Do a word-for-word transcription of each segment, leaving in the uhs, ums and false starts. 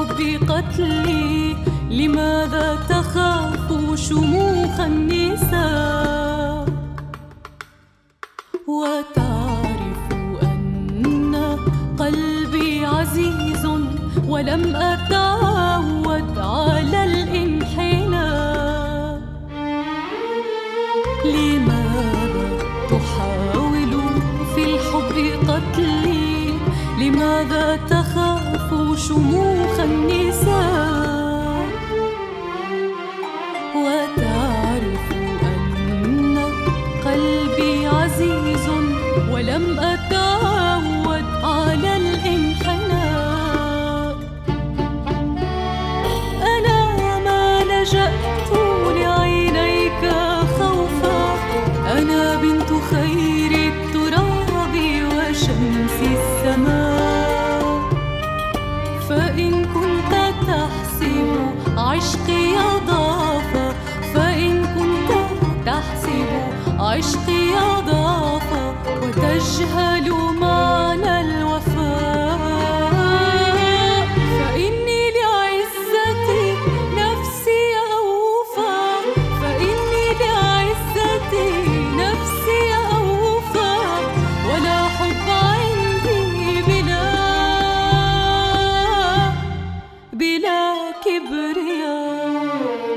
الحب قتلي، لماذا تخاف شموخ النساء؟ وتعرف أن قلبي عزيز ولم أتعود على الانحناء. لماذا تحاول في الحب قتلي؟ لماذا تخاف شموخ النساء؟ وتعرف أن قلبي عزيز ولم أتعود على الانحناء. أنا ما لجأت لعينيك خوفا، أنا بنت خير التراب وشمس السماء. فإن كنت تحسب عشقي ضعفا، فإن كنت تحسب عشقي ضعفا وتجهل معنى الوفاء، فإني لعزتي نفسي أوفى، فإني لعزتي نفسي أوفى، ولا حب عندي بلا بلا كبرياء.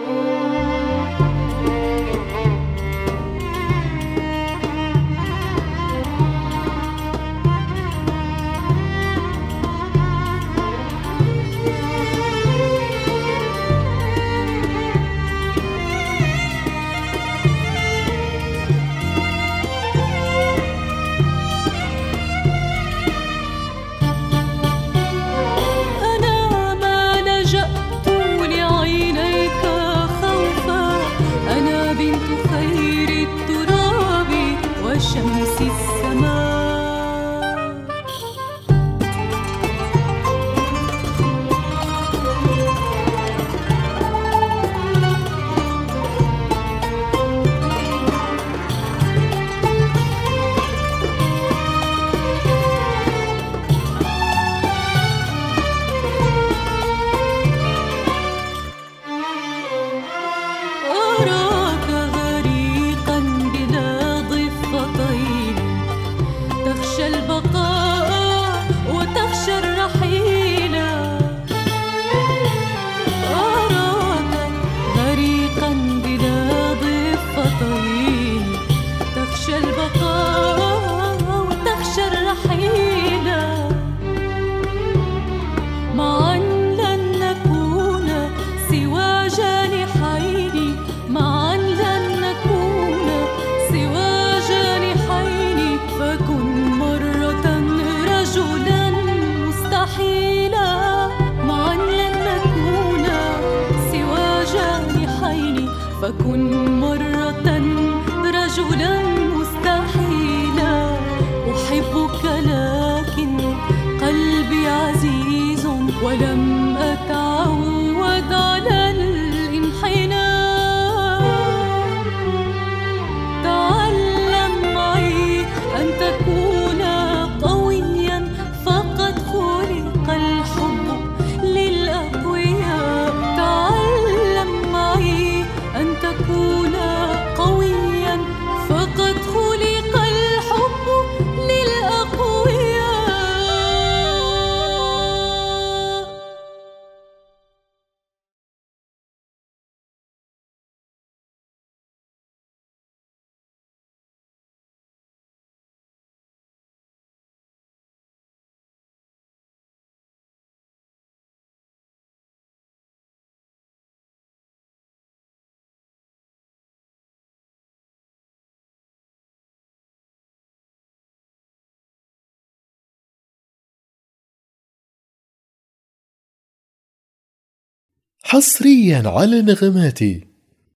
شمس السماء. أراك غريقا بلا ضفتين، تخشى البقاء وتخشى الرحيل. أراك غريقا بلا ضفتين، تخشى البقاء وتخشى الرحيل. معا لن نكون سوى جانحين، معا لن نكون سوى جانحين، فكن مرة رجلا مستحيلا. معا لن نكون سوى جانحين، فكن مرة رجلا مستحيلا. أحبك لكن قلبي عزيز ولم أتعود على الانحناء. تعلم معي أن تكون قويا، فقد خلق الحب للأقوياء. تعلم معي أن تكون قويا، فقد خلق الحب للأقوياء. حصريا على نغماتي.